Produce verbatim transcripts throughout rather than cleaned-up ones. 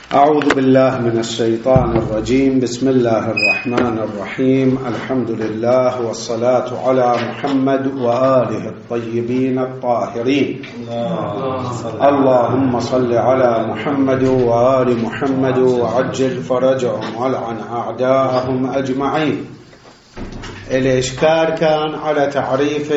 أعوذ بالله من الشيطان الرجيم. بسم الله الرحمن الرحيم. الحمد لله والصلاة على محمد وآله الطيبين الطاهرين. اللهم صل على محمد وآل محمد وعجل فرجهم والعن أعداءهم أجمعين. الإشكال كان على تعريف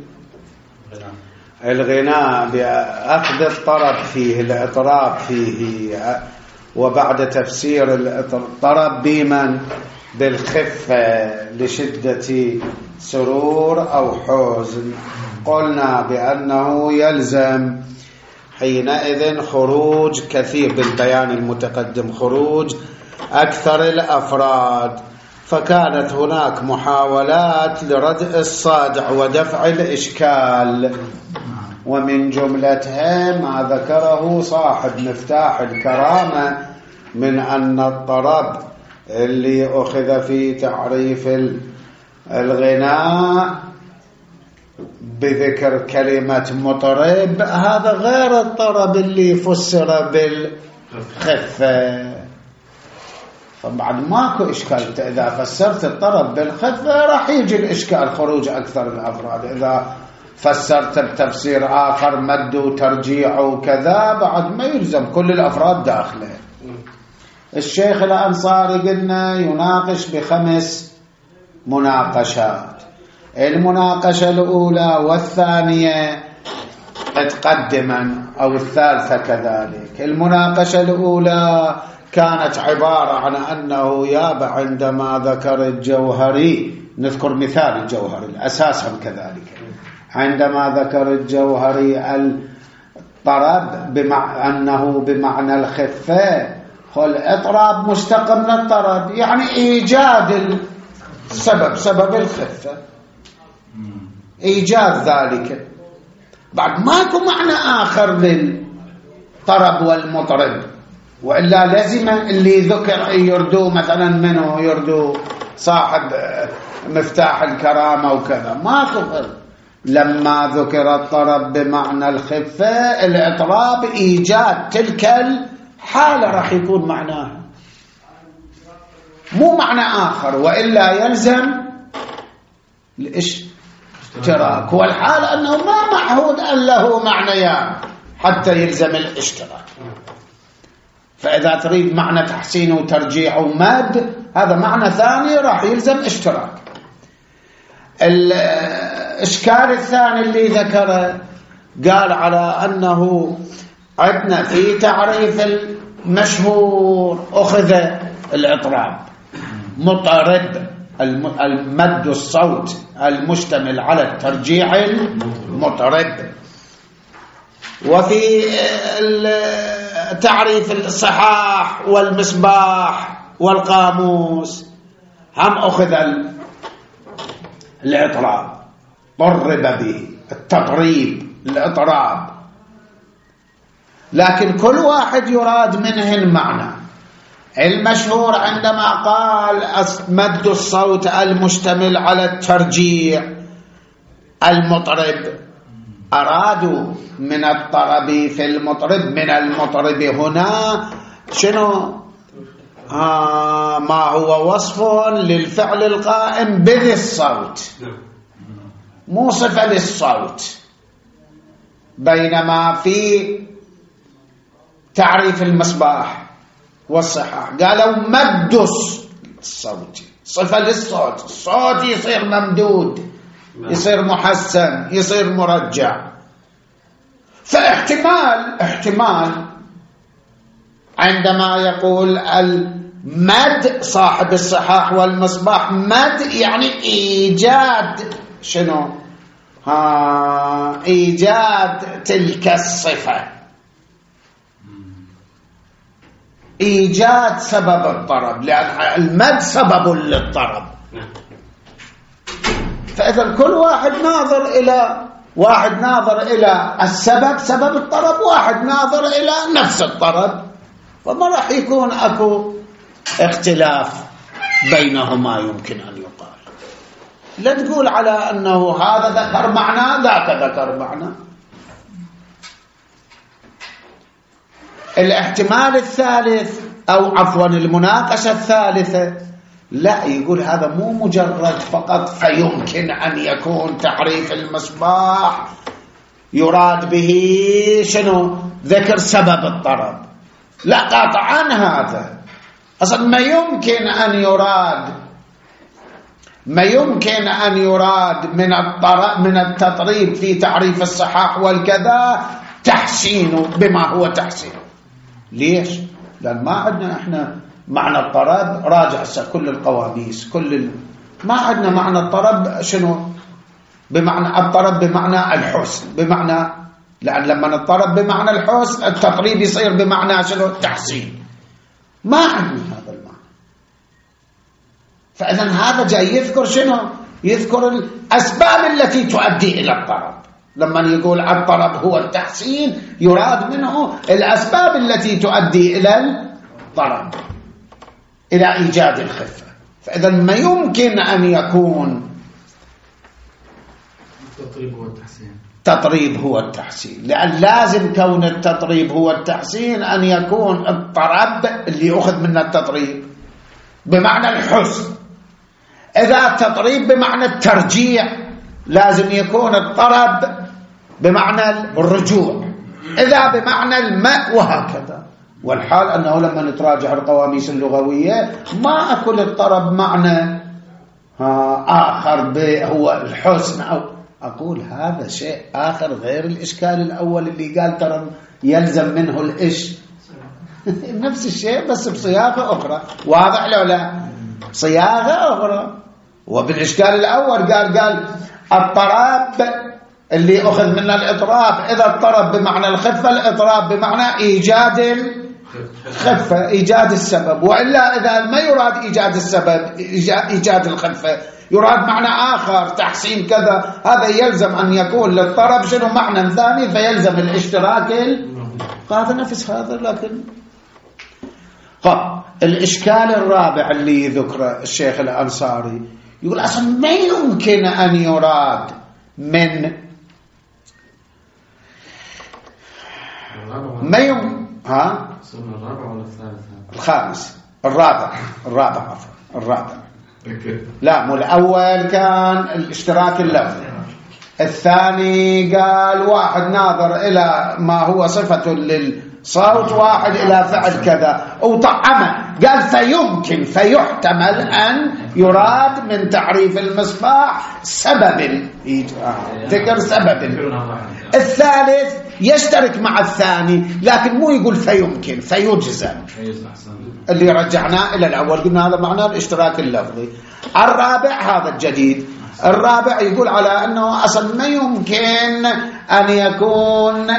الغناء بأخذ الطرب فيه، الإطراب فيه، وبعد تفسير الطرب بمن بالخفة لشدة سرور أو حزن، قلنا بأنه يلزم حينئذ خروج كثير بالبيان المتقدم، خروج أكثر الأفراد، فكانت هناك محاولات لردع الصادع ودفع الإشكال، ومن جملتها ما ذكره صاحب مفتاح الكرامة من أن الطرب اللي أخذ في تعريف الغناء بذكر كلمة مطرب هذا غير الطرب اللي فسر بالخفة. طبعا ماكو إشكال إذا فسرت الطرب بالخفة راح يجي الإشكال خروج أكثر الأفراد. إذا فسرت بتفسير آخر مد وترجيع وكذا بعد ما يلزم كل الأفراد داخله. الشيخ الأنصاري قلنا يناقش بخمس مناقشات. المناقشة الأولى والثانية تقدما أو الثالثة كذلك. المناقشة الأولى كانت عبارة عن أنه ياب عندما ذكر الجوهري، نذكر مثال الجوهري الأساس هم كذلك، عندما ذكر الجوهري الطرب بمع... أنه بمعنى الخفة، قال اطراب مشتق من الطرب يعني إيجاد السبب، سبب الخفة إيجاد ذلك. بعد ماكو معنى آخر للطرب والمطرب، وإلا لازم اللي ذكر يردو مثلا منه يردو صاحب مفتاح الكرامة وكذا، ماكو فرق. لما ذكر الطرب بمعنى الخفة الإطراب إيجاد تلك الحالة راح يكون معناها، مو معنى آخر، وإلا يلزم الاشتراك، والحالة أنه ما معهود أن له معنيان حتى يلزم الاشتراك. فإذا تريد معنى تحسين وترجيع ومد هذا معنى ثاني راح يلزم اشتراك. الإشكال الثاني اللي ذكره قال على أنه عندنا في تعريف المشهور أخذ الإطراب مطرب المد الصوت المشتمل على الترجيع المطرب. وفي تعريف الصحاح والمصباح والقاموس هم أخذ الإطراب، طرب به التطريب الإطراب، لكن كل واحد يراد منه المعنى. المشهور عندما قال مد الصوت المشتمل على الترجيع المطرب أرادوا من الطرب في المطرب من المطرب هنا شنو؟ آه ما هو وصف للفعل القائم بذي الصوت، مو صفة للصوت. بينما في تعريف المصباح والصحاح قالوا مد الصوت صفة للصوت، الصوت يصير ممدود، يصير محسن، يصير مرجع. فاحتمال احتمال عندما يقول المد صاحب الصحاح والمصباح مد يعني إيجاد شنو؟ ها إيجاد تلك الصفة، إيجاد سبب الطرب، لأن المد سبب للطرب. فإذا كل واحد ناظر إلى واحد ناظر إلى السبب سبب الطرب، واحد ناظر إلى نفس الطرب، فما راح يكون أكو اختلاف بينهما يمكن أن يقال. لا تقول على أنه هذا ذكر معنى ذاك ذكر معنى. الاحتمال الثالث أو عفوا المناقشة الثالثة، لا، يقول هذا مو مجرد فقط فيمكن أن يكون تعريف المصباح يراد به شنو؟ ذكر سبب الطرب، لا، قاطعا هذا أصلا ما يمكن أن يراد ما يمكن أن يراد من الطرب من التطريب في تعريف الصحاح والكذا تحسين بما هو تحسين. ليش؟ لأن ما عندنا احنا معنى الطرب، راجع كل القواميس كل ال... ما عندنا معنى الطرب شنو؟ بمعنى الطرب بمعنى الحسن، بمعنى لأن لما نضطرب بمعنى الحسن التطريب يصير بمعنى شنو؟ التحسين. ما عندنا هذا المعنى. فإذا هذا جاي يذكر شنو؟ يذكر الأسباب التي تؤدي إلى الطرب. لما يقول الطرب هو التحسين يراد منه الأسباب التي تؤدي إلى الطرب، إلى إيجاد الخفة. فإذا ما يمكن أن يكون التطريب هو التحسين، التطريب هو التحسين، لأن لازم كون التطريب هو التحسين أن يكون الطرب اللي يأخذ منه التطريب بمعنى الحسن. إذا التطريب بمعنى الترجيع لازم يكون الطرب بمعنى الرجوع، إذا بمعنى الماء، وهكذا. والحال أنه لما نتراجع القواميس اللغوية ما أكل الطرب معنى آخر هو الحسن، أو أقول هذا شيء آخر غير الإشكال الأول اللي قال ترى يلزم منه الإش نفس الشيء بس بصياغة أخرى. واضح لو لا؟ صياغة أخرى. وبالإشكال الأول قال قال الطرب اللي أخذ منه الإطراب، إذا الطرب بمعنى الخفة، الإطراب بمعنى إيجاد الخفة، إيجاد السبب. وإلا إذا ما يراد إيجاد السبب، إيجاد الخفة، يراد معنى آخر تحسين كذا، هذا يلزم أن يكون للطرب شنو؟ معنى ثاني، فيلزم الاشتراك. هذا نفس هذا. لكن طب الإشكال الرابع اللي ذكره الشيخ الأنصاري يقول أصلا ما يمكن أن يراد من ما يمكن ها الرابع ولا الثالث؟ الخامس الرابع الرابع عفوا الرابع لا، مو الأول كان الاشتراك اللفظي، الثاني قال واحد ناظر إلى ما هو صفة للصوت، واحد إلى فعل كذا، وطعمه قال فيمكن فيحتمل أن يراد من تعريف المصباح سبب، ذكر سبب. الثالث يشترك مع الثاني لكن مو يقول فيمكن، فيجزم، اللي رجعناه إلى الأول قلنا هذا معناه الاشتراك اللفظي. الرابع هذا الجديد، الرابع يقول على أنه أصلا ما يمكن أن يكون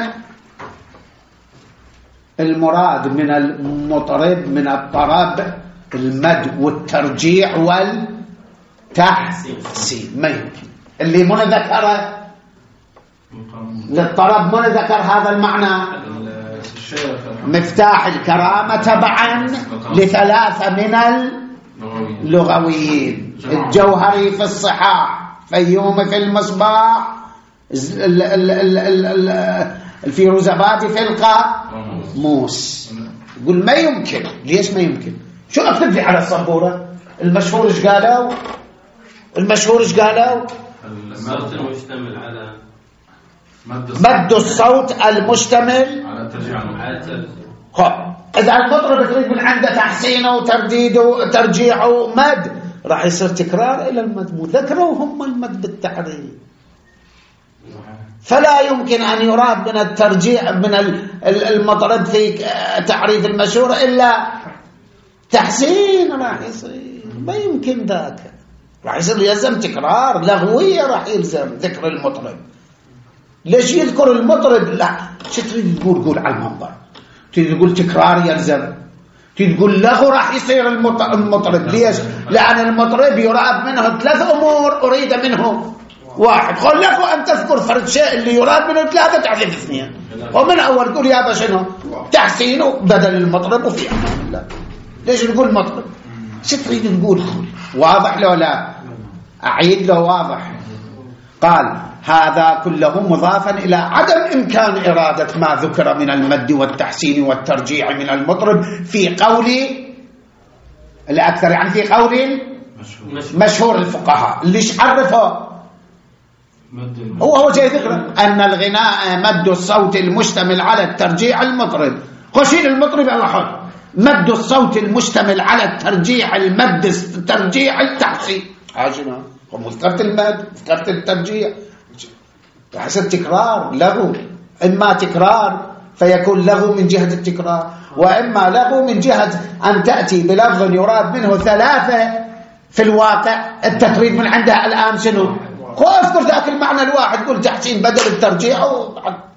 المراد من المطرب من الطرب المد والترجيع والتحسين، ما يمكن. اللي من ذكره للطرب من ذكر هذا المعنى؟ مفتاح الكرامة تبعا لثلاثة من اللغويين، الجوهري في الصحاح، فيوم في المصباح، الفيروزبادي في القاموس. يقول ما يمكن. ليش ما يمكن؟ شو اكتب لي على السبورة المشهور ايش قالوا؟ المشهور ايش قالوا؟ الصوت المشتمل على مد الصوت المشتمل على الترجيع. خب إذا المطرب تريد من عنده تحسينه وترديده وترجيعه ومد، راح يصير تكرار إلى المد، مو ذكروا هم المد بالتعريف. فلا يمكن أن يراد من الترجيع من المطرب في تعريف المشهور إلا تحسين، راح يصير ما يمكن ذاك، راح يصير يلزم تكرار لغوية، راح يلزم ذكر المطرب. ليش يذكر المطرب؟ لا، شو تريد تقول؟ قول على المنبر تريد تقول تكرار يلزم، تريد تقول لغو راح يصير المطرب. ليش؟ لأن المطرب يراد منه ثلاث أمور أريد منه واحد. قل لكم أن تذكر فرد شيء اللي يراد منه ثلاثة تعرف اثنين، ومن أول قول يا شنو تحسينه بدل المطرب وفي أمان الله. ليش نقول مطرب؟ شو تريد تقول؟ واضح لو لا؟ أعيد له واضح. قال هذا كله مضافا إلى عدم إمكان إرادة ما ذكر من المد والتحسين والترجيع من المطرب في قول الأكثر، يعني في قول مشهور الفقهاء. ليش عرفه؟ هو هو جاي ذكر أن الغناء مد الصوت المشتمل على الترجيع المطرب. خشين المطرب على حر مد الصوت المشتمل على الترجيع المد الترجيع التحسين. عاجنا وذكرت المد ذكرت الترجيع، حسب تكرار لغو، إما تكرار فيكون لغو من جهة التكرار، وإما لغو من جهة أن تأتي بلفظ يراد منه ثلاثة في الواقع. التقريب من عندها الآن شنو؟ خو اذكر ذاك المعنى الواحد، قل تحسين بدل الترجيع و...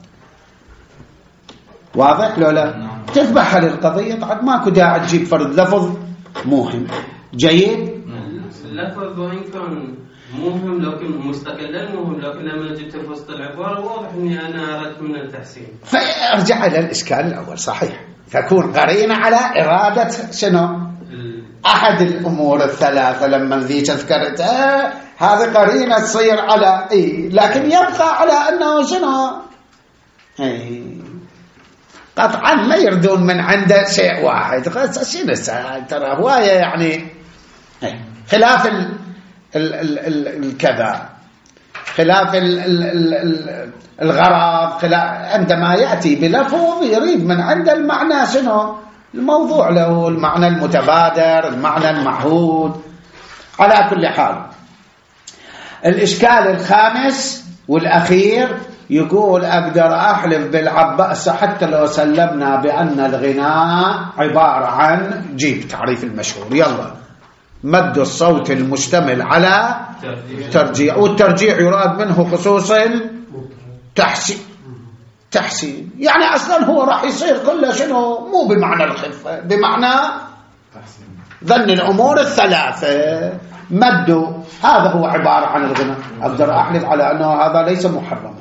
واضح لو لا؟ تذبح للقضية بعد ماكو داعي تجيب فرد لفظ موهم. جيد؟ اللفظ وإن كان مهم لكن مستقلا مهم، لكن لما جبت في وسط العبارة واضح اني انا اردت من التحسين. فارجع الى الاشكال الاول. صحيح تكون قرينه على اراده شنو؟ احد الامور الثلاثه. لما ذيك ذكرتها هذه قرينه تصير على اي، لكن يبقى على انه شنو؟ اي قطعا ما يردون من عنده شيء واحد. شنو ترى هوايه يعني خلاف ال ال ال ال الكذا، خلاف ال ال ال الغرض، خلاف عندما يأتي بلفظ يريد من عند المعنى شنو؟ الموضوع له المعنى المتبادر، المعنى المعهود. على كل حال الإشكال الخامس والأخير يقول أقدر أحلف بالعباس حتى لو سلمنا بأن الغناء عبارة عن جيب تعريف المشهور. يلا مد الصوت المشتمل على ترجيع، والترجيع يراد منه خصوصا تحسين. تحسين يعني أصلا هو راح يصير كله شنو؟ مو بمعنى الخفة، بمعنى ظن الأمور الثلاثة. مد هذا هو عبارة عن الغناء. أقدر أحلف على أنه هذا ليس محرما.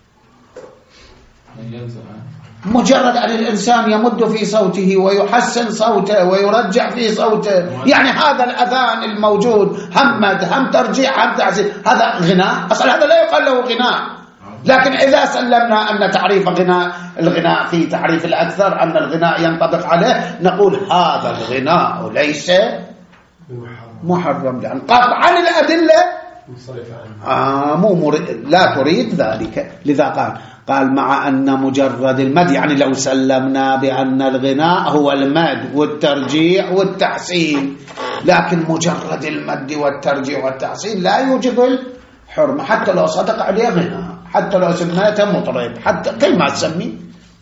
مجرد أن الإنسان يمد في صوته ويحسن صوته ويرجع في صوته، يعني هذا الأذان الموجود هم مد هم ترجيع هم تحسين، هذا غناء. أصلا هذا لا يقال له غناء. لكن إذا سلمنا أن تعريف غناء الغناء في تعريف الأكثر أن الغناء ينطبق عليه، نقول هذا الغناء ليس محرم، لأن قطعا الأدلة آه مو مريد لا تريد ذلك. لذا قال قال مع أن مجرد المد، يعني لو سلمنا بأن الغناء هو المد والترجيع والتحسين، لكن مجرد المد والترجيع والتحسين لا يوجب الحرمة حتى لو صدق عليه غناء، حتى لو سميته مطرب، حتى كل ما تسمي.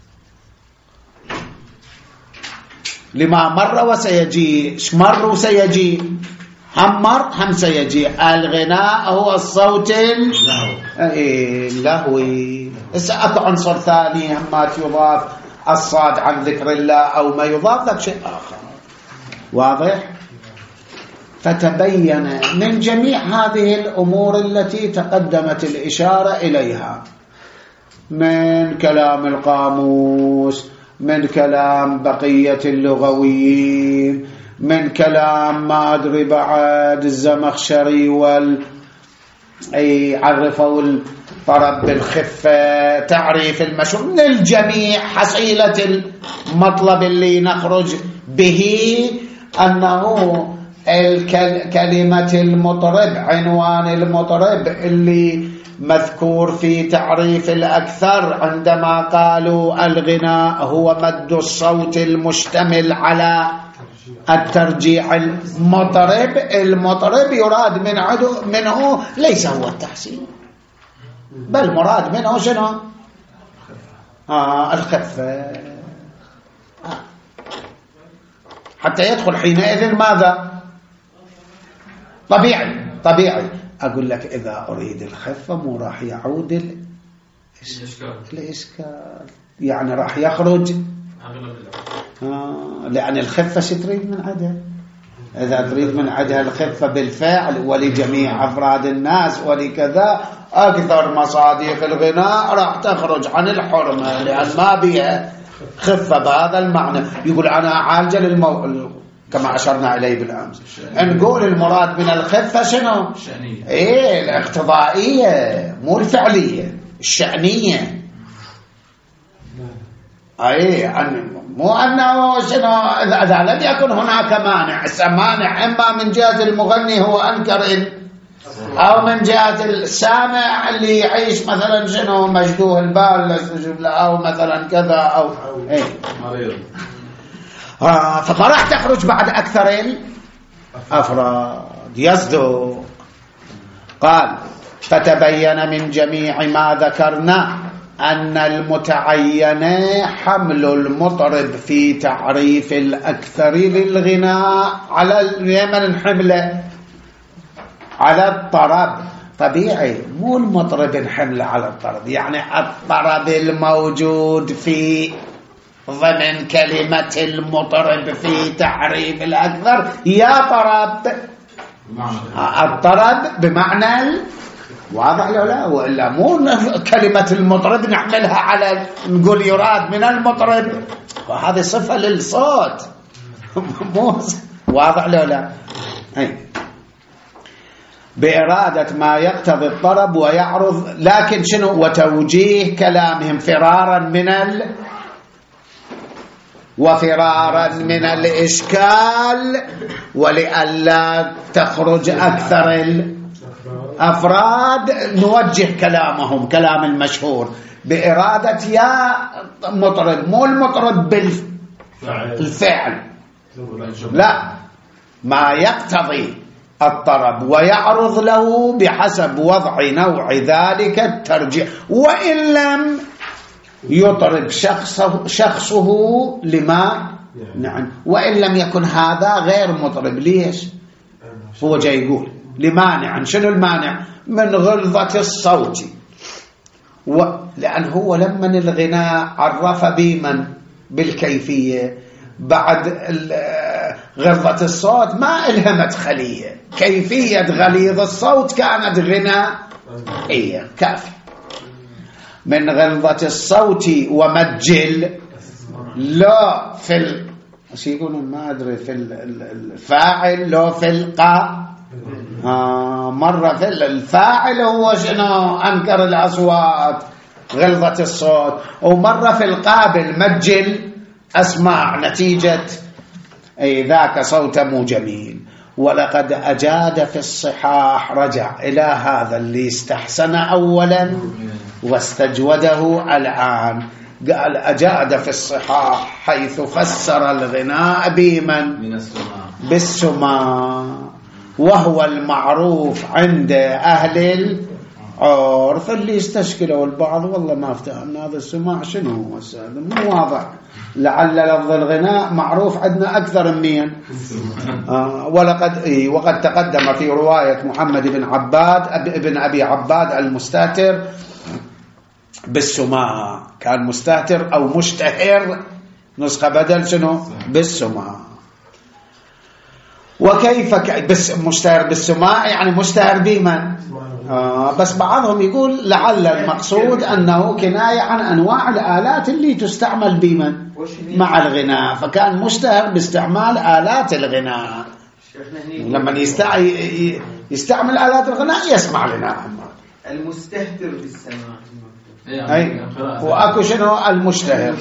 لما مر وسيجي، مر وسيجي، هم مر هم سيجي. الغناء هو الصوت اللهوي. هسه اكو عنصر ثاني ما يضاف الصاد عن ذكر الله او ما يضاف لك شيء اخر. واضح؟ فتبين من جميع هذه الامور التي تقدمت الاشاره اليها، من كلام القاموس، من كلام بقيه اللغويين، من كلام ما أدري بعد الزمخشري وال أي عرفوا الفرق بالخفة، تعريف المشهور، من الجميع حصيلة المطلب اللي نخرج به أنه كلمة المطرب، عنوان المطرب اللي مذكور في تعريف الأكثر عندما قالوا الغناء هو مد الصوت المشتمل على الترجيع. المطرب المطرب يراد من عدو منه ليس هو التحسين، بل مراد منه شنو؟ آه الخفة. آه. حتى يدخل حينئذ ماذا؟ طبيعي طبيعي. أقول لك إذا أريد الخفة مو راح يعود الإشكال، الإشكال يعني راح يخرج آه لأن الخفة ستريد من عدها. إذا تريد من عدها الخفة بالفعل ولجميع أفراد الناس ولكذا، أكثر مصادق الغناء راح تخرج عن الحرمة لأن ما بها خفة بهذا المعنى. يقول أنا عالجة للمو... كما أشرنا إليه بالأمس. نقول المراد من الخفة شنو؟ الشأنية. إيه الاقتضائية مو الفعلية، الشأنية. أي يعني مو أنه شنو إذا لم يكن هناك مانع. السمانع إما من جهة المغني هو أنكر إن، أو من جهة السامع اللي يعيش مثلا شنو مجدوه البال، أو مثلا كذا أو إيه مريض. آه فما راح تخرج بعد أكثر الأفراد يصدق. قال فتبين من جميع ما ذكرنا أن المتعين حمل المطرب في تعريف الأكثر للغناء على اليمن حمله على الطرب. طبيعي مو المطرب حمله على الطرب، يعني الطرب الموجود في ضمن كلمة المطرب في تعريف الأكثر يا طرب. الطرب بمعنى واضح له لا، وإلا مو كلمة المطرب نعملها على نقول يراد من المطرب، وهذه صفة للصوت مو واضح له لا. أي بإرادة ما يقتضي الطرب ويعرض، لكن شنو وتوجيه كلامهم فرارا من ال وفرارا من الإشكال ولئلا تخرج أكثر الأفراد نوجه كلامهم كلام المشهور بإرادة يا مطرب، مو المطرب بالفعل لا، ما يقتضي الطرب ويعرض له بحسب وضع نوع ذلك الترجيح، وإن لم يطرب شخصه, شخصه لما نعم، وإن لم يكن هذا غير مطرب. ليش؟ هو جاي يقول لمانع. شنو المانع؟ من غلظة الصوت، لأن هو لما الغناء عرف بمن بالكيفية بعد غلظة الصوت ما إلهمت خلية، كيفية غليظ الصوت كانت غناء إيه كافي. من غلظة الصوت ومجل لا في ال... ايش يقولون ما ادري في الفاعل لو في القاء آه مرة في الفاعل هو شنو أنكر الأصوات غلظة الصوت، ومرة في القابل مجل أسمع نتيجة أي ذاك صوت مو جميل. ولقد أجاد في الصحاح، رجع إلى هذا اللي استحسن أولا واستجوده الآن، قال أجاد في الصحاح حيث فسر الغناء بمن بالسماع، وهو المعروف عند أهل العرف. اللي يستشكلوا البعض والله ما افتهمنا هذا السماع شنو هو، مو واضح. لعل لفظ الغناء معروف عندنا أكثر من مين آه ولقد إيه وقد تقدم في رواية محمد بن عباد ابن أبي عباد المستهتر بالسماع، كان مستهتر أو مشتهر نسخة بدل شنو بالسماع. وكيف بس مشتهر بالسماع يعني مشتهر بمن آه بس بعضهم يقول لعل المقصود أنه كناية عن أنواع الآلات اللي تستعمل بمن مع الغناء، فكان مشتهر باستعمال آلات الغناء. لما يستع... يستعمل آلات الغناء يسمع لنا المستهتر بالسماع. أي وأكو شنو المشتهر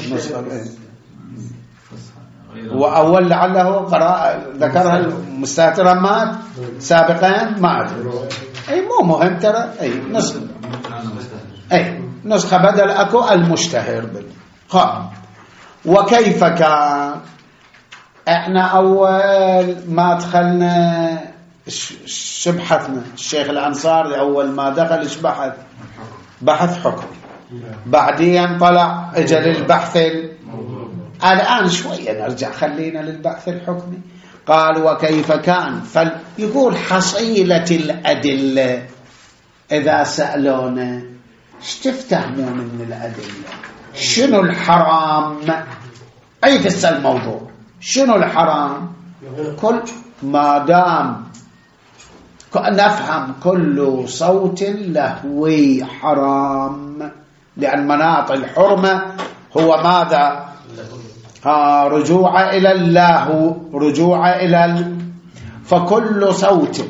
وأول لعله قراءة ذكرها المستهتر مات سابقا ما أدري. أي مو مهم ترى. أي نسخة أي نسخة بدل أكو المشتهر بالخاء. وكيف كان احنا أول ما دخلنا شبحثنا الشيخ الأنصاري أول ما دخل شبحث بحث حكمي، بعدين طلع اجل البحث الآن شوية نرجع خلينا للبحث الحكمي. قال وكيف كان، فيقول حصيلة الأدلة إذا سألونا ايش تفتهمون من الأدلة، شنو الحرام، أي تسأل الموضوع شنو الحرام، كل ما دام نفهم كل صوت لهوي حرام، لأن مناط الحرمة هو ماذا ها رجوع إلى الله، رجوع إلى ال... فكل صوت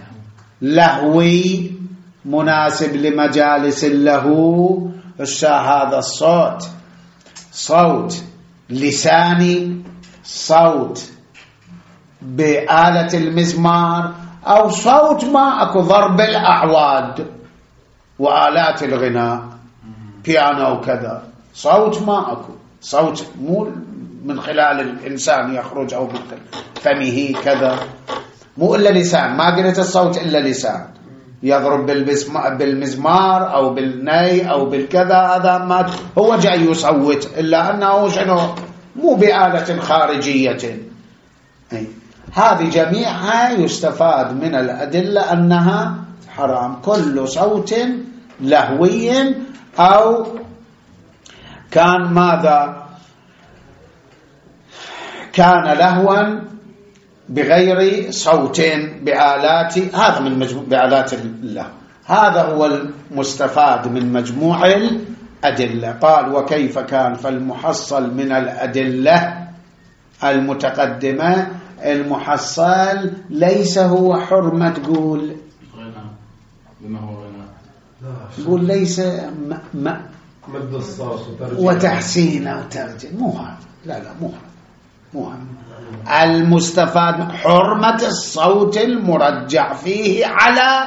لهوي مناسب لمجالس اللهو. هذا الصوت صوت لساني، صوت بآلة المزمار، أو صوت ما أكو ضرب الأعواد وآلات الغناء بيانو وكذا، صوت ما أكو، صوت مو من خلال الإنسان يخرج أو فمه كذا، مو إلا لسان، ما قلت الصوت إلا لسان يضرب بالمزمار أو بالني أو بالكذا، هذا ما هو جاي يصوت، إلا أنه شنو مو بآلة خارجية. هذه جميعها يستفاد من الأدلة أنها حرام. كل صوت لهوي أو كان ماذا كان لهوا بغير صوت بآلات، هذا من مجموع بآلات اللهو، هذا هو المستفاد من مجموع الأدلة. قال وكيف كان؟ فالمحصل من الأدلة المتقدمة، المحصل ليس هو حرمة، تقول بما هو غناء، تقول ليس م... م... مد الصوت وتحسينه وترجمه، مو هذا، لا لا مو هذا، مو هذا المستفاد. حرمة الصوت المرجع فيه على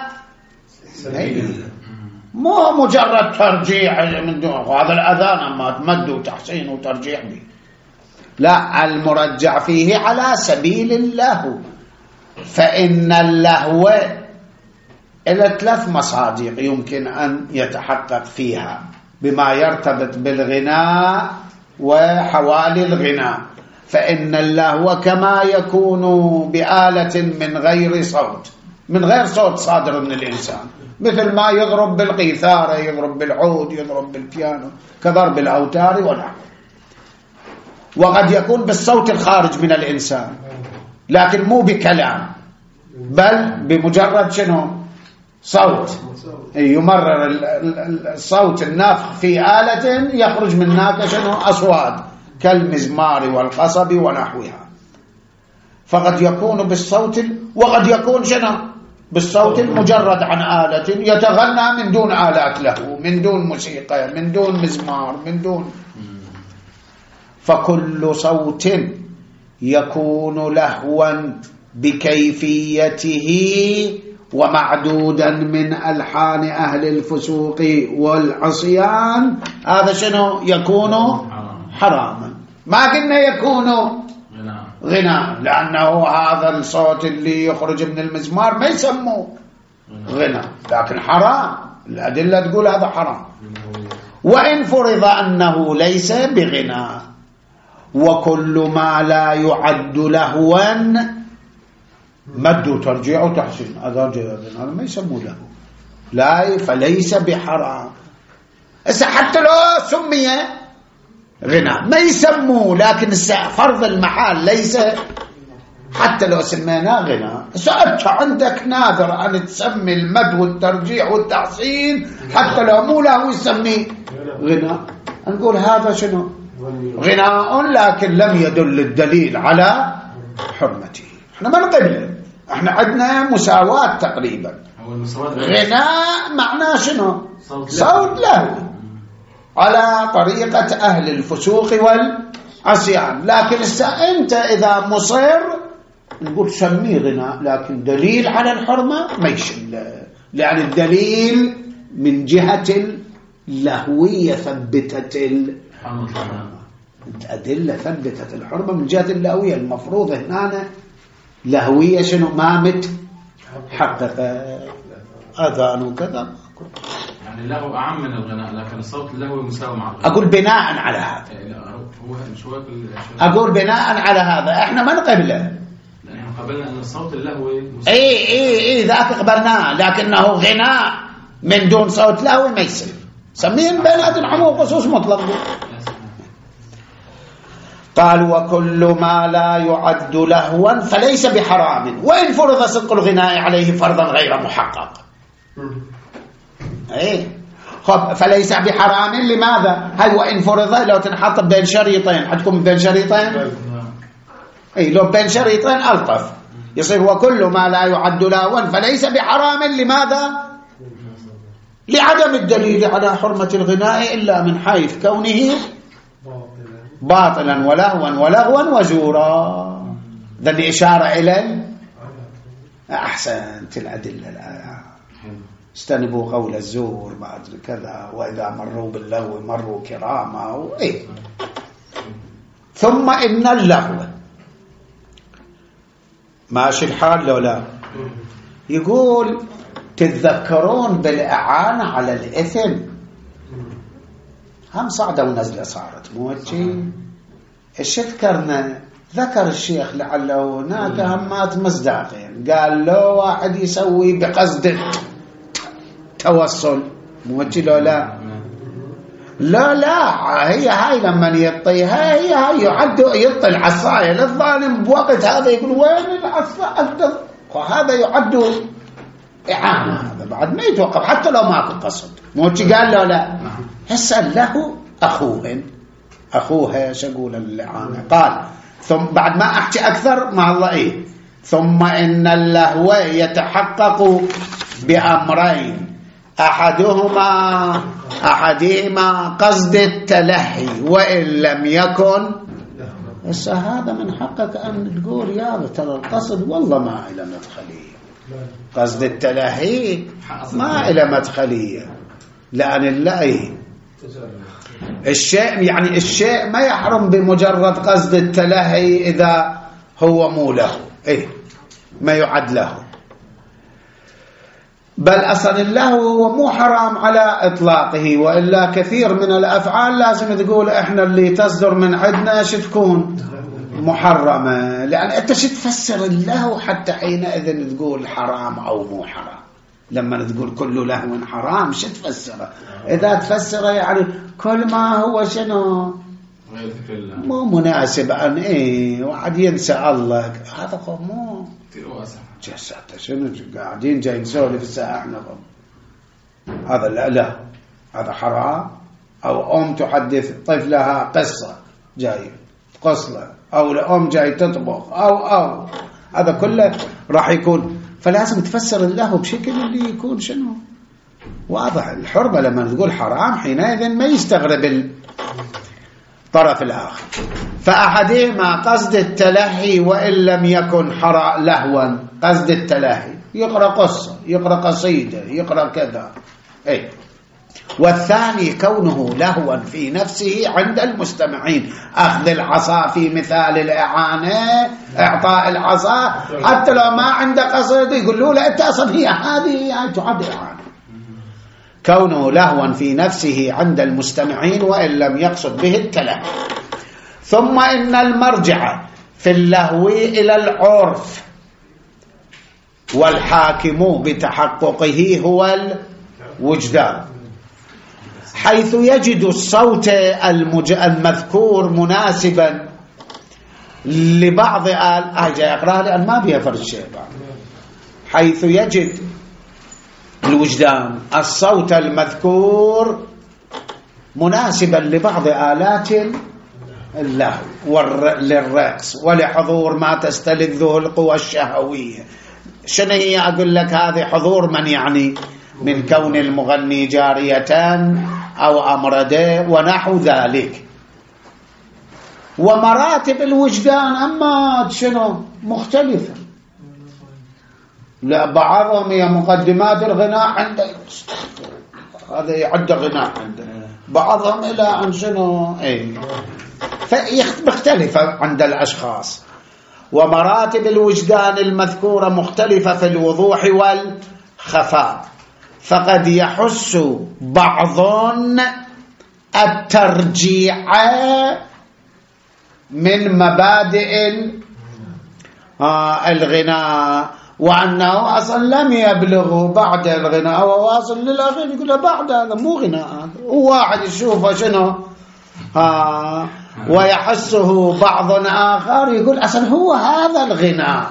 مو مجرد ترجيح من دون هذا الأذان، أما مد وتحسين وترجيح به، لا، المرجع فيه على سبيل اللهو. فإن اللهو إلى ثلاث مصادق يمكن أن يتحقق فيها بما يرتبط بالغناء وحوالي الغناء. فإن اللهو كما يكون بآلة من غير صوت، من غير صوت صادر من الإنسان، مثل ما يضرب بالقيثارة، يضرب بالعود، يضرب بالبيانو، كضرب الأوتار ونحو. وقد يكون بالصوت الخارج من الإنسان، لكن مو بكلام، بل بمجرد شنو صوت، يمرر الصوت النافخ في آلة يخرج من هناك شنو أصوات كالمزمار والقصب ونحوها. فقد يكون بالصوت، وقد يكون شنو بالصوت المجرد عن آلة يتغنى من دون آلات له، من دون موسيقى، من دون مزمار، من دون. فكل صوت يكون لهوا بكيفيته ومعدودا من ألحان أهل الفسوق والعصيان، هذا شنو يكون حراما. ما قلنا يكون غناء، لأنه هذا الصوت اللي يخرج من المزمار ما يسموه غناء، لكن حرام، الأدلة تقول هذا حرام. وإن فرض أنه ليس بغناء، وكل ما لا يعد لهوا مد وترجيع وتحسين، هذا هذا ما يسموه له، لا، فليس بحرام. حتى لو سمي غناء ما يسموه، لكن فرض المحال ليس، حتى لو سميناه غناء. سألت عندك نادر أن تسمي المد والترجيع والتحسين حتى لو مو له يسميه غناء، نقول هذا شنو غناء، لكن لم يدل الدليل على حرمته. احنا ما نقبل، احنا عندنا مساواة تقريبا. غناء معناه شنو صوت له على طريقة أهل الفسوق والعصيان، لكن انت إذا مصر نقول سميه غناء، لكن دليل على الحرمة ما يشل، لأن الدليل من جهة اللهوية ثبتت الحرمة، أدلة ثبتت الحرمة من جهة اللهوية. المفروض هنا لهوية شنو ما مت حقق أذان وكذا، يعني اللهو أعم من الغناء، لكن الصوت اللهوي مساوي مع الغناء. أقول بناء على هذا، أقول بناء على هذا احنا ما نقبله، لأنه قبلنا أن الصوت اللهوي اي اي اي ذاك قبلناه، لكنه غناء من دون صوت لهوي ما يصير، سميه بينات العموم خصوص مطلق. قال وكل ما لا يعد لهوا فليس بحرام، وإن فرض صدق الغناء عليه فرضا غير محقق. اي خب فليس بحرام. لماذا؟ هاي وإن فرض لو تنحط بين شريطين حتكون بين شريطين، اي لو بين شريطين ألطف، يصير وكل ما لا يعد لهوا فليس بحرام. لماذا؟ لعدم الدليل على حرمة الغناء إلا من حيث كونه باطلا ولهوا ولغوا وزورا. ذا إشارة إلى أحسنت الأدلة الآية. استنبوا قول الزور بعد كذا، وإذا مروا باللغو مروا كراما. إيه؟ ثم إن اللغو ماشي الحال لو لا. يقول تتذكرون بالإعانة على الإثم، هم صعدة ونزلة صارت مو هيك؟ ايش ذكرنا؟ ذكر الشيخ لعله هناك همات مصداقين، قال له واحد يسوي بقصد توصل مو هيك لو لا؟ لا لا، هي هاي لما يطيها هي هاي يعد يطي العصاية للظالم بوقت هذا، يقول وين العصاية؟ وهذا يعد إعانة، هذا بعد ما يتوقف حتى لو ماكو قصد مو هيك قال له لا. هسه له أخوهن أخوها شقول الإعانة. قال ثم بعد ما أحكي أكثر مع الله إيه ثم إن اللهو يتحقق بأمرين أحدهما أحدهما قصد التلهي وإن لم يكن. هسه هذا من حقك أن تقول يا ترى القصد والله ما إلى مدخلية، قصد التلهي ما إلى مدخلية، لأن الله الشيء يعني الشيء ما يحرم بمجرد قصد التلهي إذا هو مو له، إيه ما يعد له، بل أصلا الله هو مو حرام على إطلاقه. وإلا كثير من الأفعال لازم تقول إحنا اللي تصدر من عندنا شتكون محرمة، لأن أنت شتفسر الله حتى حينئذ تقول حرام أو مو حرام. لما تقول كل لهو حرام شتفسره؟ إذا تفسره يعني كل ما هو شنو مو مناسب أن إيه واحد ينسى الله، هذا مو جسد شنو قاعدين جاي نسولف الساعة احنا هذا لا لا هذا حرام. أو أم تحدث طفلها قصة جاي قصة، أو الأم جاي تطبخ، أو أو هذا كله راح يكون. فلازم تفسر الله بشكل اللي يكون شنو واضح. الحرمة لما تقول حرام حينئذ ما يستغرب الطرف الآخر. فأحدهما قصد التلهي وإن لم يكن حرام لهوا، قصد التلهي يقرأ قصة يقرأ قصيدة يقرأ كذا أي. والثاني كونه لهوا في نفسه عند المستمعين، أخذ العصا في مثال الإعانة، إعطاء العصا حتى لو ما عنده قصد يقول له لا أنت أصلا هي هذه تعد إعانة. كونه لهوا في نفسه عند المستمعين وإن لم يقصد به التلهي. ثم إن المرجع في اللهو إلى العرف، والحاكم بتحققه هو الوجدان، حيث يجد الصوت المذكور مناسبا لبعض آل أجي أقرأها لأن ما بيها فرد شيء. حيث يجد الوجدان الصوت المذكور مناسبا لبعض آلات اللهو للرقص ولحضور ما تستلذه القوى الشهوية. شنو هي؟ أقول لك هذه حضور من يعني من كون المغني جارية أو أمردة ونحو ذلك. ومراتب الوجدان أما شنو مختلفة، لا بعضهم هي مقدمات الغناء عنده هذا يعد غناء عنده، بعضهم إلى عن شنو اي فمختلفة عند الأشخاص. ومراتب الوجدان المذكورة مختلفة في الوضوح والخفاء، فقد يحس بعض الترجيع من مبادئ الغناء، وأنه أصلا لم يبلغ بعد الغناء، هو واصل للأخير يقول بعد هذا مو غناء، هذا وواحد يشوفه شنو ها ويحسه بعض آخر يقول أصلا هو هذا الغناء.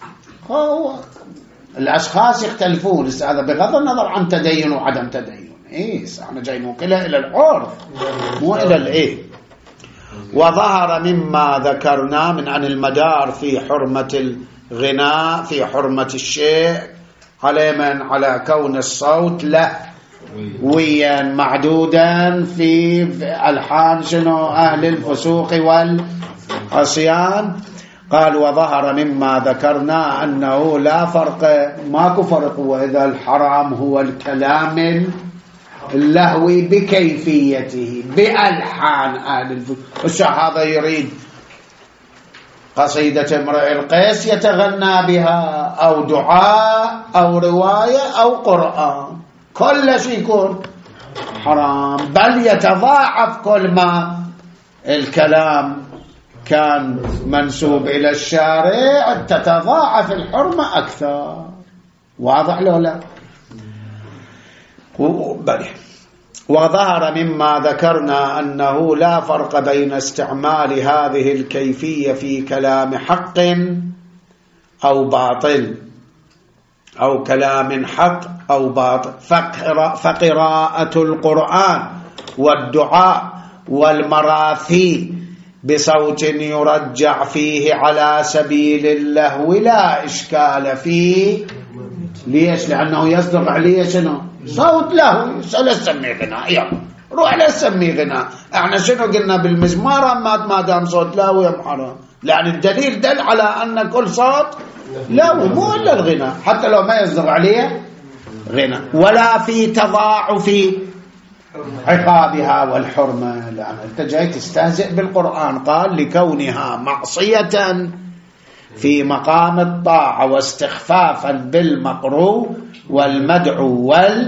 هو الأشخاص يختلفون، هذا بغض النظر عن تدين وعدم تدين. إيه احنا جاي نوكلها إلى العرف مو إلى الإيه. وظهر مما ذكرنا من عن المدار في حرمة الغناء في حرمة الشيء على من على كون الصوت له ويا معدودا في ألحان شنو أهل الفسوق والعصيان. قال وظهر مما ذكرنا أنه لا فرق ماكو فرق وإذا الحرام هو الكلام اللهوي بكيفيته بألحان أهل الفسوق. هذا يريد قصيدة امرئ القيس يتغنى بها أو دعاء أو رواية أو قرآن كل شيء يكون حرام، بل يتضاعف كل ما الكلام كان منسوب إلى الشارع تتضاعف الحرمة أكثر. واضح له لا؟ بل وظهر مما ذكرنا أنه لا فرق بين استعمال هذه الكيفية في كلام حق أو باطل أو كلام حق أو باطل. فقراءة القرآن والدعاء والمراثي بصوت يرجع فيه على سبيل اللهو لا إشكال فيه. ليش؟ لأنه يصدق عليه شنو؟ صوت له. لا تسميه غناء، يلا روح لا تسميه غناء. احنا شنو قلنا بالمزمار ما دام صوت له يا حرام، لأن الدليل دل على أن كل صوت له مو إلا الغناء حتى لو ما يصدق عليه غناء. ولا في تضاعف عقابها والحرمة، لأن أنت جاي تستهزئ بالقرآن. قال لكونها معصية في مقام الطاعة واستخفافا بالمقروء والمدعو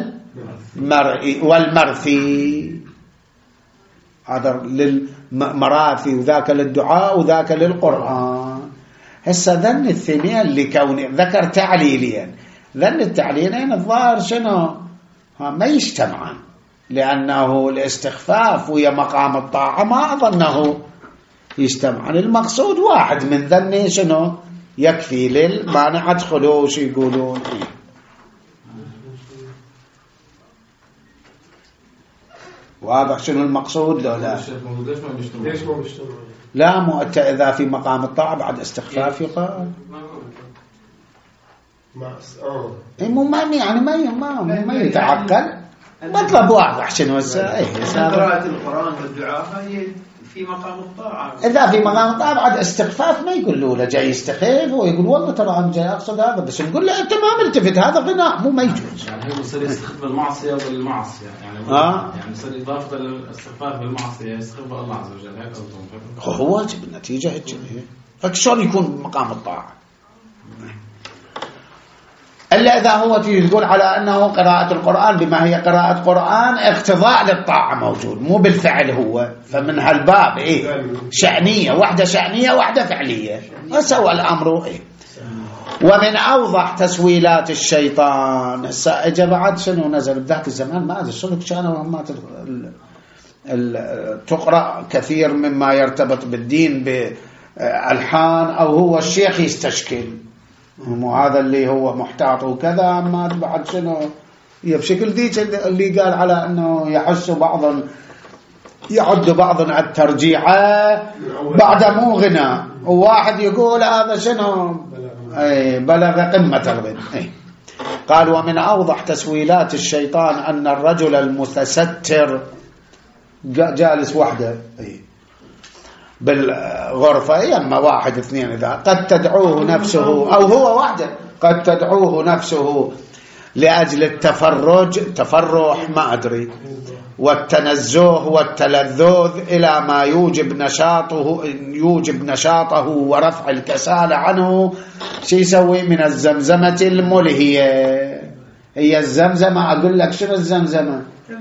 والمرثي. هذا للمراثي وذاك للدعاء وذاك للقرآن. هسه ذن الثنين لكون ذكر تعليليا، ذن التعليلين الظاهر شنو ما يجتمعان، لأنه الاستخفاف ويا مقام الطاعة ما أظنه يجتمعان. المقصود واحد من ذني شنو يكفي للمانع ادخلوا وش يقولون. واضح شنو المقصود لو لا؟ ليش ما بيشتغل؟ لا مو إذا في مقام الطاعة بعد استخفاف يقال ما اه مو ما يعني ما ما ما يتعقل. مطلب واضح شنو هسه. ايه قراءة القرآن والدعاء هي في مقام الطاعة. إذا في مقام الطاعة بعد استخفاف ما يقول له جاي يستخف ويقول والله ترى أنا جاي أقصد هذا، بس نقول له أنت ما ملتفت، هذا غناء مو ما يجوز. يعني هو يصير يستخف بالمعصية بالمعصية يعني آه. يعني يصير إضافة الاستخفاف بالمعصية يستخف بالله عز وجل. هيك هو واجب النتيجة هيك. فشلون يكون مقام الطاعة إلا إذا هو تقول على أنه قراءة القرآن بما هي قراءة قرآن اقتضاء للطاعة موجود مو بالفعل هو. فمن هالباب إيه شأنية واحدة شأنية واحدة فعلية وسوى الأمر إيه. ومن أوضح تسويلات الشيطان إجا بعد شنو نزل بذاك الزمان ما أدري شنو كانوا هم تقرأ كثير مما يرتبط بالدين بألحان أو هو الشيخ يستشكل مو هذا اللي هو محتاط وكذا. ما بعد شنو هي بشكل ذيك اللي قال على أنه يحس بعض يعد بعض على الترجيعة بعد مو غنى، وواحد يقول هذا شنو أي بلغ قمة الغنى. أي قال ومن أوضح تسويلات الشيطان أن الرجل المتستر جالس وحده أي بالغرفة يما واحد اثنين إذا قد تدعوه نفسه أو هو وحده قد تدعوه نفسه لأجل التفرج تفرح ما أدري والتنزه والتلذذ إلى ما يوجب نشاطه يوجب نشاطه ورفع الكسالة عنه. شو يسوي من الزمزمة الملهية؟ هي الزمزمة أقول لك شنو الزمزمة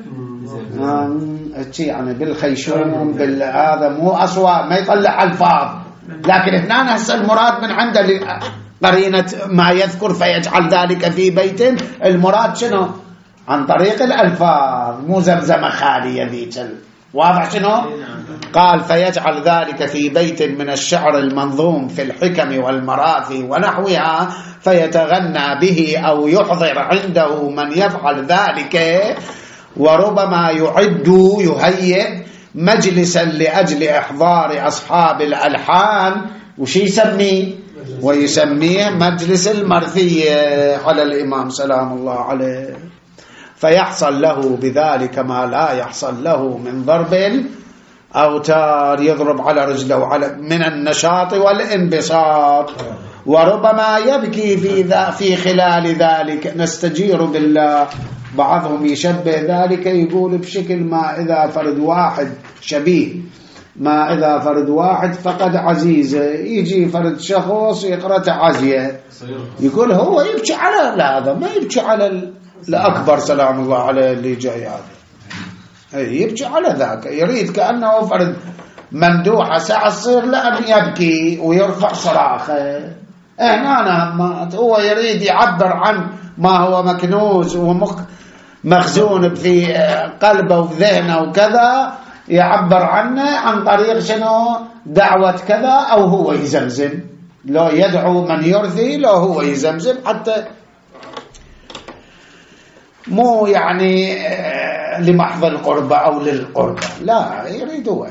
يعني بالخيشوم بالهذا مو أصوات ما يطلع ألفاظ، لكن هنا هسه المراد من عنده قرينة ما يذكر فيجعل ذلك في بيت. المراد شنو عن طريق الألفاظ مو زمزمة خالية ذيك. واضح شنو قال فيجعل ذلك في بيت من الشعر المنظوم في الحكم والمراثي ونحوها فيتغنى به أو يحضر عنده من يفعل ذلك وربما يعد يهيئ مجلسا لأجل إحضار أصحاب الألحان وش يسميه ويسميه مجلس المرثية على الإمام سلام الله عليه، فيحصل له بذلك ما لا يحصل له من ضرب الأوتار، يضرب على رجله على من النشاط والانبساط. وربما يبكي في ذا في خلال ذلك، نستجير بالله. بعضهم يشبه ذلك يقول بشكل ما إذا فرد واحد شبيه، ما إذا فرد واحد فقد عزيزة، يجي فرد شخص يقرأ تعزية يقول هو يبكي على هذا، ما يبكي على الأكبر سلام الله عليه اللي جاي هذا، يبكي على ذاك، يريد كأنه فرد ممدوحة ساعة تصير لأن يبكي ويرفع صراخه. هنا همات هو يريد يعبر عن ما هو مكنوز ومخزون في قلبه وذهنه وكذا، يعبر عنه عن طريق شنو دعوة كذا، أو هو يزمزم، لو يدعو من يرثي لو هو يزمزم، حتى مو يعني لمحض القربة أو للقربة، لا يريدوه.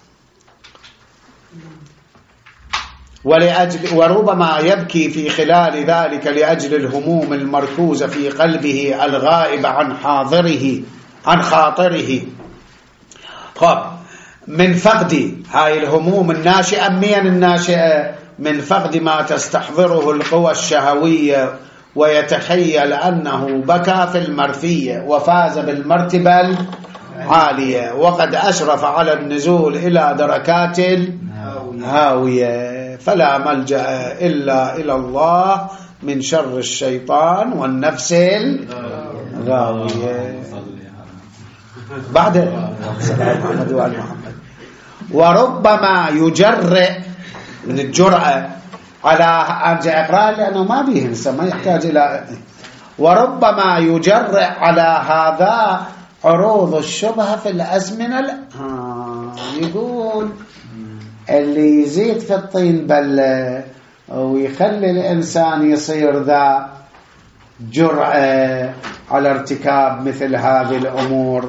ولأجل وربما يبكي في خلال ذلك لأجل الهموم المركوزة في قلبه الغائب عن حاضره عن خاطره، خب من فقد هاي الهموم الناشئة. من الناشئة من فقد ما تستحضره القوى الشهوية، ويتخيل أنه بكى في المرثية وفاز بالمرتبة العالية، وقد أشرف على النزول إلى دركات الهاوية، فلا ملجأ إلا إلى الله من شر الشيطان والنفس الغاوية. بعد سلام محمد وآل محمد. وربما يجرئ من الجرأة على أرجع إقرار لأنه ما بيهنسى ما يحتاج إلى. وربما يجرئ على هذا عروض الشبهة في الأزمنة ال... آه يقول اللي يزيد في الطين بلة ويخلي الإنسان يصير ذا جرأة على ارتكاب مثل هذه الأمور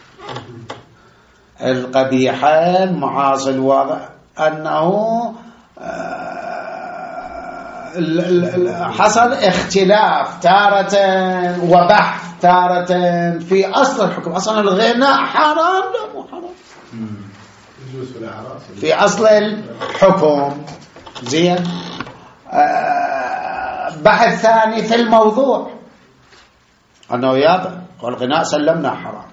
القبيحة المعاصي الواضح أنه حصل اختلاف تارة وبحث تارة في أصل الحكم. أصلا الغناء حرام لا مو حرام في أصل الحكم زين. بحث ثاني في الموضوع أنه يابا والغناء سلمنا حرام.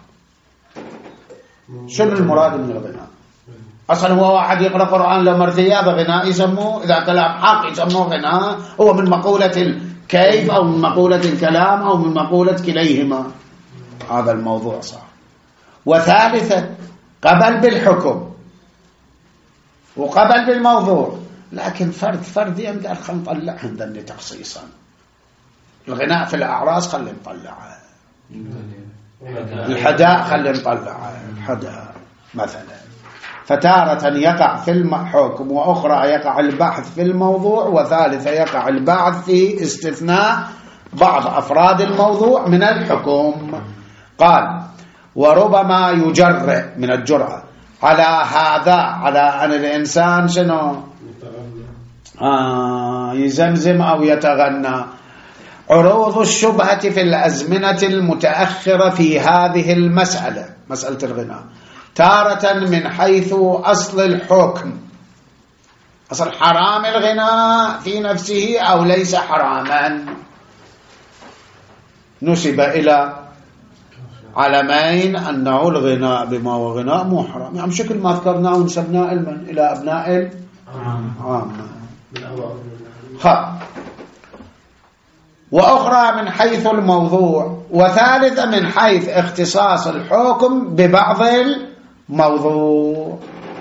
شنو المراد من الغناء؟ أصلا هو واحد يقرأ قرآن لمرثية بغناء يسموه، إذا كلام حق يسموه غناء، هو من مقولة الكيف أو من مقولة الكلام أو من مقولة كليهما. هذا الموضوع صح. وثالثا قبل بالحكم وقبل بالموضوع، لكن فرد فرد يقدر خلينا نطلع عندنا تخصيصا. الغناء في الأعراس خلينا نطلعها، الحداء خلينا نطلعها، الحداء مثلا. فتارة يقع في الحكم، وأخرى يقع البحث في الموضوع، وثالثة يقع البحث في استثناء بعض أفراد الموضوع من الحكم. قال وربما يجرئ من الجرأة على هذا، على أن الإنسان شنو آه يزمزم أو يتغنى، عروض الشبهة في الأزمنة المتأخرة في هذه المسألة، مسألة الغناء، تارة من حيث أصل الحكم، أصل حرام الغناء في نفسه أو ليس حراما، نسب إلى علمين أنه الغناء بما هو غناء مو حرام، يعني بشكل ما ذكرناه ونسبناه علما إلى أبناء العامة. خب. وأخرى من حيث الموضوع، وثالثة من حيث اختصاص الحكم ببعض الموضوع.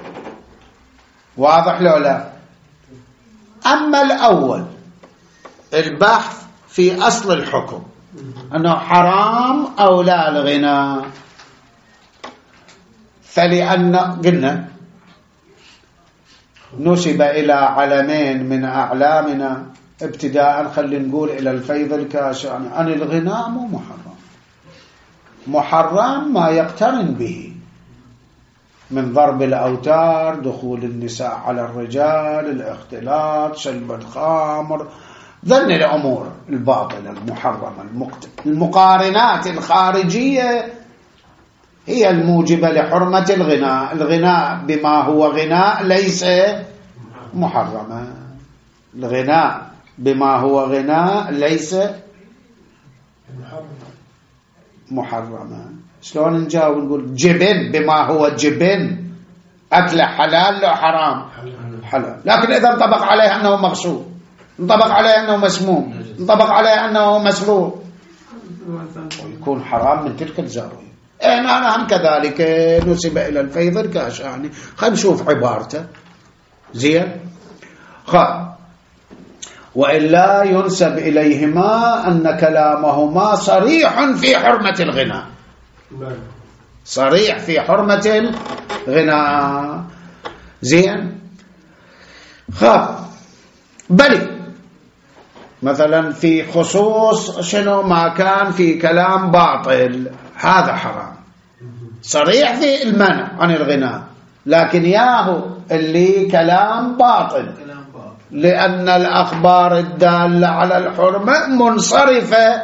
واضح لو لا؟ أما الأول البحث في أصل الحكم أنه حرام أو لا الغناء، فلأن قلنا نسب إلى علمين من أعلامنا ابتداء، خلينا نقول إلى الفيض الكاشاني، أن الغناء مو محرم، محرم ما يقترن به من ضرب الأوتار، دخول النساء على الرجال، الاختلاط، شرب الخمر، ذن الأمور الباطلة المحرمة المقارنات الخارجية هي الموجبة لحرمة الغناء. الغناء بما هو غناء ليس محرما، الغناء بما هو غناء ليس محرما. شلون نجاوب نقول جبن بما هو جبن أكله حلال لو حرام؟ حلال. لكن إذا انطبق عليه أنه مغصوب، انطبق عليه أنه مسموم، انطبق عليه أنه مسروق، ويكون حرام من تلك الزاوية. أنا هم كذلك نسب إلى الفيض الكاشاني. خلينا نشوف عبارته زين. خ وإلا ينسب إليهما أن كلامهما صريح في حرمة الغناء، صريح في حرمة الغناء. زين. خ بل مثلا في خصوص شنو ما كان في كلام باطل هذا حرام، صريح في المنع عن الغناء، لكن ياهو اللي كلام باطل لأن الأخبار الدالة على الحرمة منصرفة.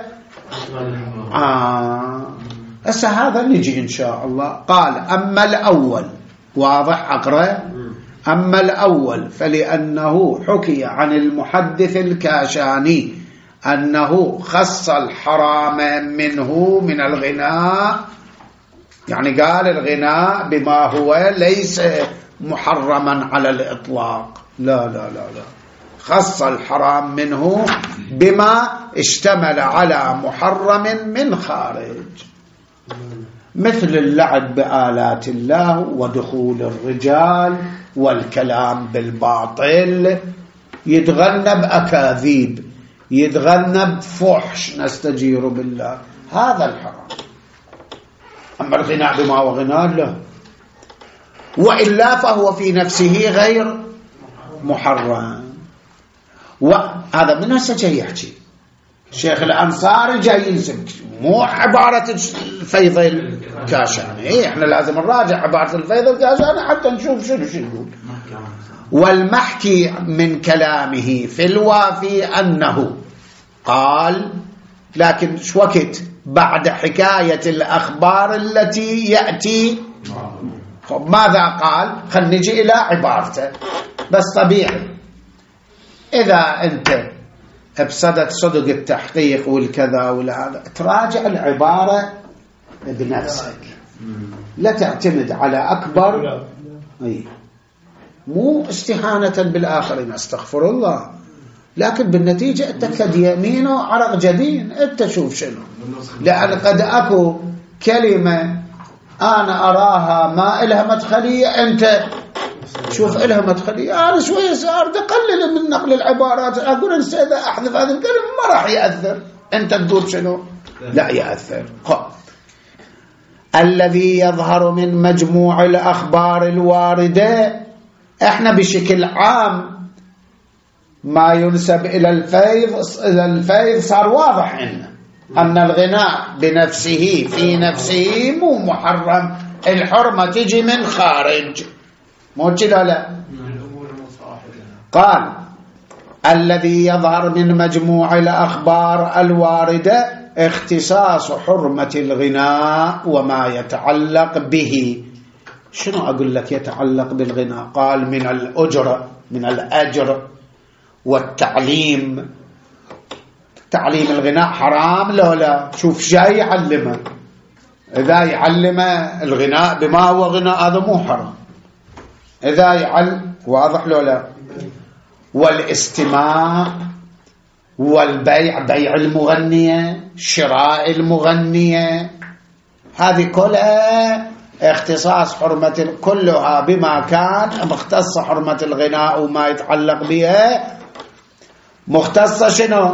آه. هسه هذا نجي إن شاء الله. قال أما الأول، واضح أقرأ، أما الأول فلأنه حكي عن المحدث الكاشاني أنه خص الحرام منه من الغناء، يعني قال الغناء بما هو ليس محرما على الإطلاق، لا لا لا لا، خص الحرام منه بما اشتمل على محرم من خارج، مثل اللعب بآلات الله ودخول الرجال والكلام بالباطل، يتغنى بأكاذيب، يتغنى بفحش، نستجير بالله، هذا الحرام. أما الغناء بما هو غناء له، وإلا فهو في نفسه غير محرم. وهذا من هسه جاي يحكي شيخ الأنصاري، جاي ينسب مو عبارة الفيض الكاشاني. إيه احنا لازم نراجع عبارة الفيض الكاشاني حتى نشوف شنو شنو يقول. والمحكي من كلامه في الوافي أنه قال، لكن شو وقت بعد حكاية الأخبار التي يأتي. ماذا قال؟ خل نجي إلى عبارته. بس طبيعي إذا أنت بصدد صدق التحقيق والكذا والهذا تراجع العبارة بنفسك، لا تعتمد على أكبر، أي مو استهانة بالآخرين، استغفر الله، لكن بالنتيجة أنت كد يمينه عرق جدين. أنت شوف شنو، لأن قد أكو كلمة أنا أراها ما إلها مدخلية، أنت شوف إلها مدخلية. أنا شوية صار تقلل من نقل العبارات، أقول أنت إذا أحذف هذه الكلمة ما راح يأثر، أنت تقول شنو لا يأثر. خب. الذي يظهر من مجموع الأخبار الواردة، احنا بشكل عام ما ينسب إلى الفيض، إلى الفيض صار واضح إن أن الغناء بنفسه في نفسه مو محرم، الحرمة تجي من خارج، مو كده لا. قال الذي يظهر من مجموع الأخبار الواردة اختصاص حرمة الغناء وما يتعلق به. شنو أقول لك يتعلق بالغناء؟ قال من الأجر، من الأجر والتعليم. تعليم الغناء حرام لو لا؟ شوف جاي يعلمه، إذا يعلم الغناء بما هو غناء هذا مو حرام، إذا يعلم، واضح لو لا؟ والاستماع والبيع، بيع المغنية، شراء المغنية، هذه كلها اختصاص حرمة، كلها بما كان مختص حرمة الغناء وما يتعلق بها مختصة شنو؟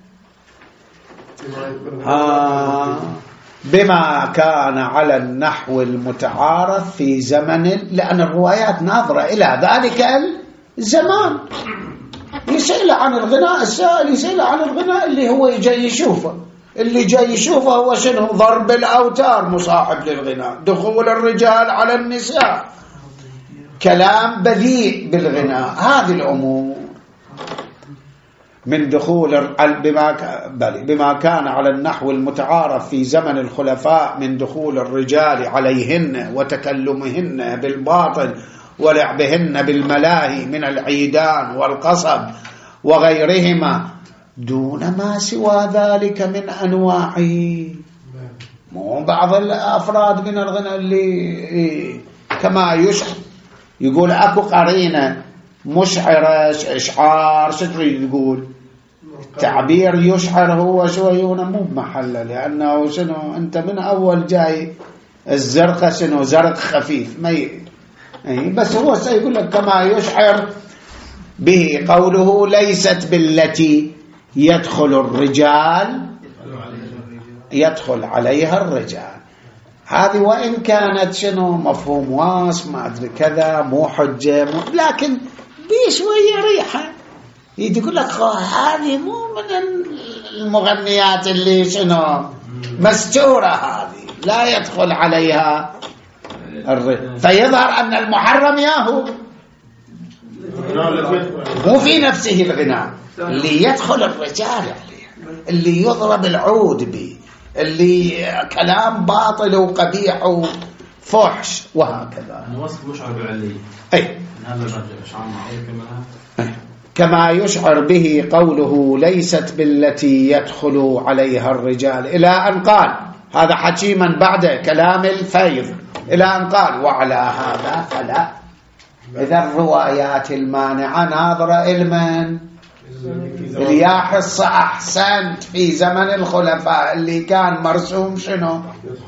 آه بما كان على النحو المتعارف في زمن، لأن الروايات ناظرة إلى ذلك الزمان. يسأل عن الغناء السائل، يسأل عن الغناء اللي هو يجي يشوفه، اللي جاي يشوفه هو شنو؟ ضرب الأوتار، مصاحب للغناء، دخول الرجال على النساء، كلام بذيء بالغناء، هذه الأمور من دخول بما بما كان على النحو المتعارف في زمن الخلفاء من دخول الرجال عليهن وتكلمهن بالباطل ولعبهن بالملاهي من العيدان والقصب وغيرهما دون ما سوى ذلك من أنواعه. مو بعض الأفراد من الغناء اللي كما يشعر، يقول أكو قرينة مشعرة، إشعار، شو تريد تقول؟ تعبير يشعر هو شوي هنا مو بمحله، لأنه شنو أنت من أول جاي الزرقة شنو زرق خفيف ما ي... بس هو سيقول لك كما يشعر به قوله ليست بالتي يدخل الرجال يدخل عليها الرجال. هذه وإن كانت شنو مفهوم واس ما أدري كذا مو حجة مو، لكن بشوية ريحة يجي يقول لك هذه مو من المغنيات اللي شنو مستورة، هذه لا يدخل عليها الرجال، فيظهر أن المحرم ياهو مو في نفسه الغناء اللي يدخل الرجال عليه، اللي يضرب العود به، اللي كلام باطل وقبيح وفحش وهكذا. وصف مشعر بعلي أي هذا الرجل شعار معروف كما كما يشعر به قوله ليست بالتي يدخل عليها الرجال، إلى أن قال هذا حكي من بعد كلام الفيض، إلى أن قال وعلى هذا فلا. إذا الروايات المانعة ناظرة إلمن الياحص أحسنت في زمن الخلفاء اللي كان مرسوم شنو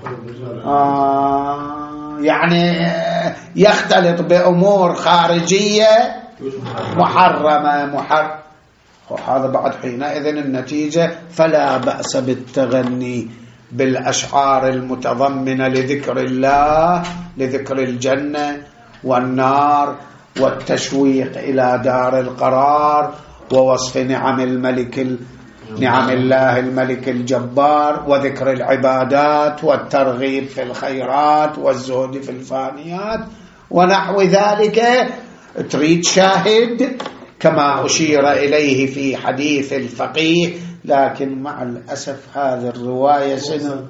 آه يعني يختلط بأمور خارجية محرمة محرم، وهذا بعد حينئذ النتيجة فلا بأس بالتغني بالأشعار المتضمنة لذكر الله، لذكر الجنة والنار والتشويق إلى دار القرار ووصف نعم الملك نعم الله الملك الجبار وذكر العبادات والترغيب في الخيرات والزهد في الفانيات ونحو ذلك. تريد شاهد كما أشير إليه في حديث الفقيه، لكن مع الأسف هذه الرواية سنة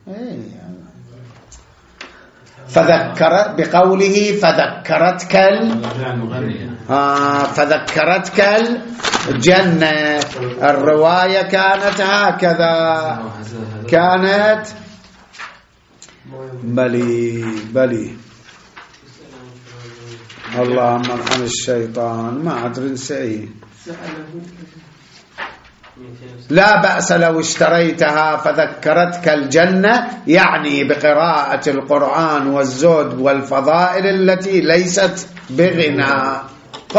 فذكر بقوله فذكرتك ال... آه فذكرتك الجنة. الرواية كانت هكذا، كانت بلي بلي اللهم ارحم الشيطان ما أدري نسيه. لا بأس لو اشتريتها فذكرتك الجنة، يعني بقراءة القرآن والزهد والفضائل التي ليست بغناء. ف...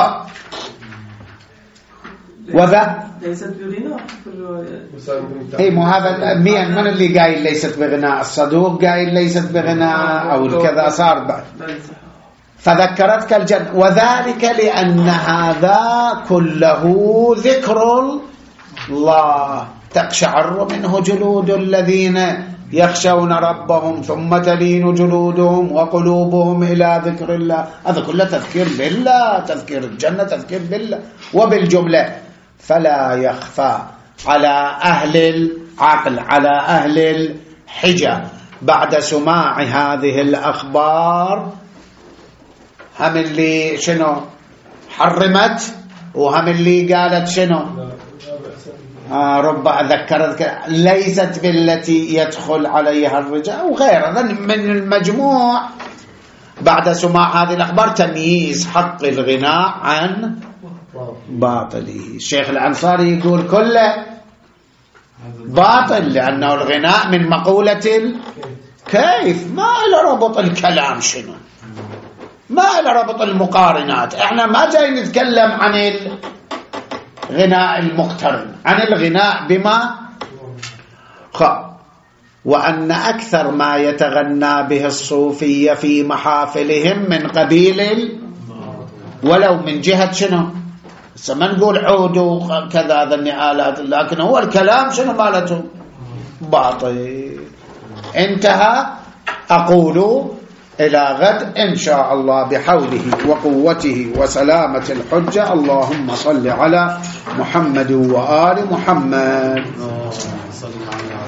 وذا ليست بغناء في الرواية. اي مو هذا مين من اللي قايل ليست بغناء؟ الصدوق قايل ليست بغناء او الكذا صار بعد. فذكرتك الجنة، وذلك لأن هذا كله ذكر الله تقشعر منه جلود الذين يخشون ربهم ثم تلين جلودهم وقلوبهم إلى ذكر الله. هذا كله تذكير بالله، تذكير الجنة، تذكير بالله. وبالجملة فلا يخفى على أهل العقل، على أهل الحجة بعد سماع هذه الأخبار، هم اللي شنو حرمت وهم اللي قالت شنو آه رب ذكرتك ليست بالتي يدخل عليها الرجال وغيرها من المجموع. بعد سماع هذه الأخبار تمييز حق الغناء عن باطله. الشيخ الأنصاري يقول كله باطل، لأنه الغناء من مقولة كيف، ما له ربط الكلام شنو، ما له ربط المقارنات. احنا ما جاي نتكلم عن الغناء المقترن، عن الغناء بما خ وأن أكثر ما يتغنى به الصوفية في محافلهم من قبيل ولو من جهة شنو، ما نقول عود وكذا ذني آلات، لكن هو الكلام شنو مالته باطل. انتهى. أقول إلى غد إن شاء الله بحوله وقوته وسلامة الحجة. اللهم صل على محمد وآل محمد.